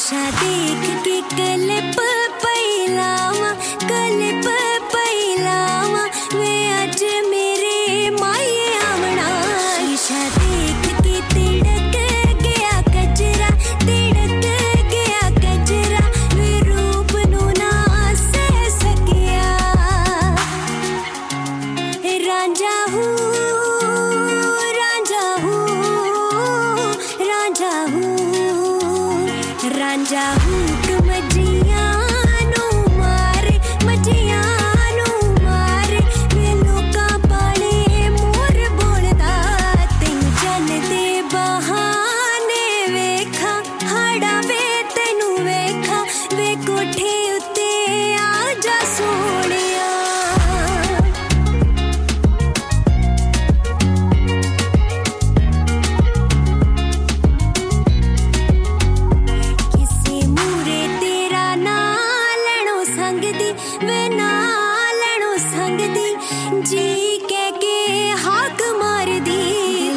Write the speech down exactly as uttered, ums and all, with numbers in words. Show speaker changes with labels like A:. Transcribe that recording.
A: शीशा देख के क्लिप पैलावा क्लिप पैलावा वे अज मेरे माये आवना शीशा देख के तिड़क गया कजरा तिड़क गया कजरा वे रूप नू ना सह सकिया रांझा हूँ रांझा हूँ रांझा हूँ रांझा हूँ मजिया नू मारे मजिया नू मारे वे लोका पाले मोर बोलदा तेनू जन दे बहाने वेखा हाड़ा वे तेनू वेखा वे कोठे उत्ते आ जा सोनिया वे ना लड़ो संग दी जी कह के हाक मार दी